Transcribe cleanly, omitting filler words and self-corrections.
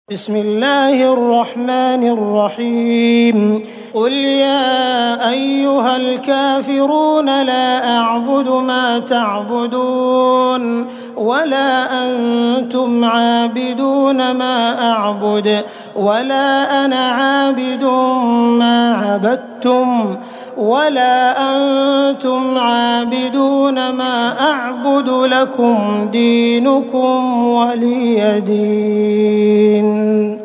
بسم الله الرحمن الرحيم قل يا أيها الكافرون لا أعبد ما تعبدون ولا أنتم عابدون ما أعبد ولا أنا عابد ما عبدتم ولا أنتم عابدون ما أعبد لكم دينكم ولي دين.